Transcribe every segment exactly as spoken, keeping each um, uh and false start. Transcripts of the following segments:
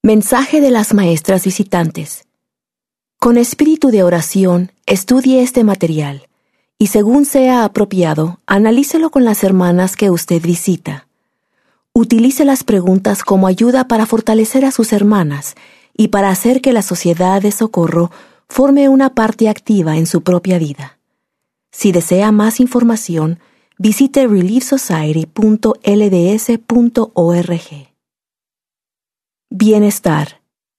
Mensaje de las maestras visitantes. Con espíritu de oración, estudie este material y, según sea apropiado, analícelo con las hermanas que usted visita. Utilice las preguntas como ayuda para fortalecer a sus hermanas y para hacer que la sociedad de socorro forme una parte activa en su propia vida. Si desea más información, visite relief society punto l d s punto org. Bienestar.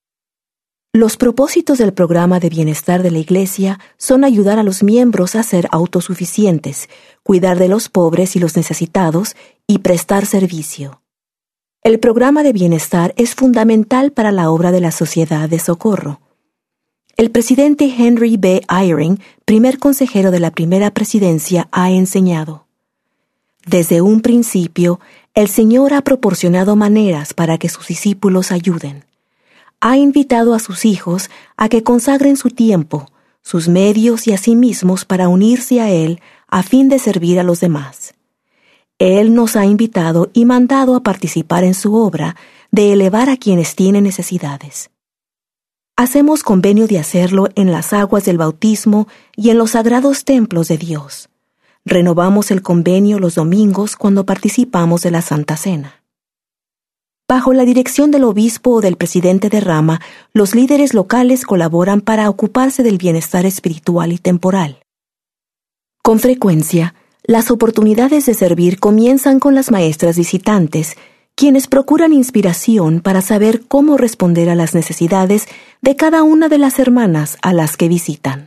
Los propósitos del programa de bienestar de la Iglesia son ayudar a los miembros a ser autosuficientes, cuidar de los pobres y los necesitados y prestar servicio. El programa de bienestar es fundamental para la obra de la Sociedad de Socorro. El presidente Henry B. Eyring, primer consejero de la primera presidencia, ha enseñado: desde un principio, el Señor ha proporcionado maneras para que sus discípulos ayuden. Ha invitado a sus hijos a que consagren su tiempo, sus medios y a sí mismos para unirse a Él a fin de servir a los demás. Él nos ha invitado y mandado a participar en su obra de elevar a quienes tienen necesidades. Hacemos convenio de hacerlo en las aguas del bautismo y en los sagrados templos de Dios. Renovamos el convenio los domingos cuando participamos de la Santa Cena. Bajo la dirección del obispo o del presidente de rama, los líderes locales colaboran para ocuparse del bienestar espiritual y temporal. Con frecuencia, las oportunidades de servir comienzan con las maestras visitantes, quienes procuran inspiración para saber cómo responder a las necesidades de cada una de las hermanas a las que visitan.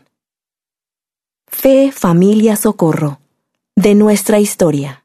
Fe, familia, socorro. De nuestra historia.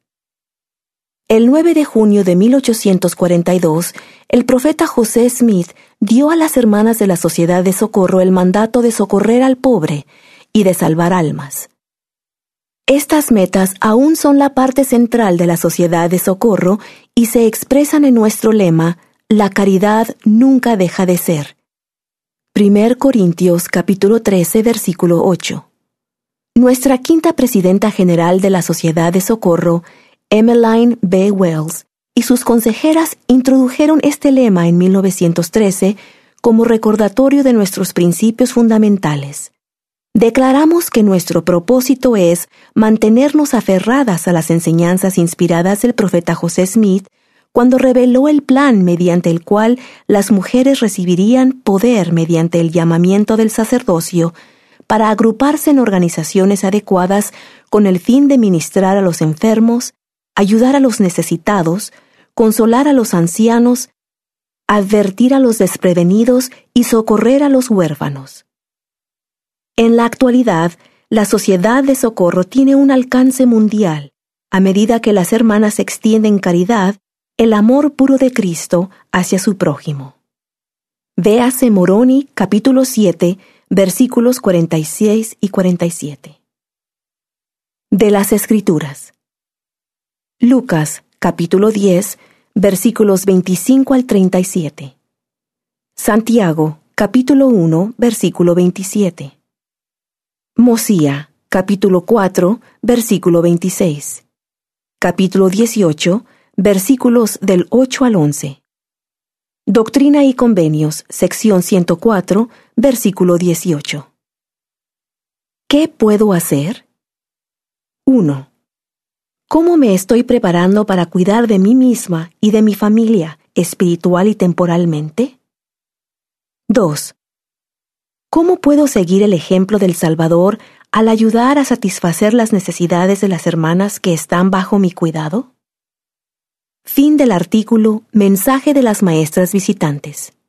El nueve de junio de mil ochocientos cuarenta y dos, el profeta José Smith dio a las hermanas de la Sociedad de Socorro el mandato de socorrer al pobre y de salvar almas. Estas metas aún son la parte central de la Sociedad de Socorro y se expresan en nuestro lema: la caridad nunca deja de ser. Primer Corintios capítulo trece, versículo ocho. Nuestra quinta presidenta general de la Sociedad de Socorro, Emmeline B. Wells, y sus consejeras introdujeron este lema en mil novecientos trece como recordatorio de nuestros principios fundamentales. Declaramos que nuestro propósito es mantenernos aferradas a las enseñanzas inspiradas del profeta José Smith cuando reveló el plan mediante el cual las mujeres recibirían poder mediante el llamamiento del sacerdocio para agruparse en organizaciones adecuadas con el fin de ministrar a los enfermos, ayudar a los necesitados, consolar a los ancianos, advertir a los desprevenidos y socorrer a los huérfanos. En la actualidad, la Sociedad de Socorro tiene un alcance mundial, a medida que las hermanas extienden caridad, el amor puro de Cristo hacia su prójimo. Véase Moroni, capítulo siete, versículos cuarenta y seis y cuarenta y siete. De las Escrituras. Lucas, capítulo diez, versículos veinticinco al treinta y siete. Santiago, capítulo uno, versículo veintisiete. Mosía, capítulo cuatro, versículo veintiséis. Capítulo dieciocho, versículos del ocho al once. Doctrina y Convenios, sección ciento cuatro, versículo dieciocho. ¿Qué puedo hacer? uno. ¿Cómo me estoy preparando para cuidar de mí misma y de mi familia, espiritual y temporalmente? dos. ¿Cómo puedo seguir el ejemplo del Salvador al ayudar a satisfacer las necesidades de las hermanas que están bajo mi cuidado? Fin del artículo Mensaje de las maestras visitantes.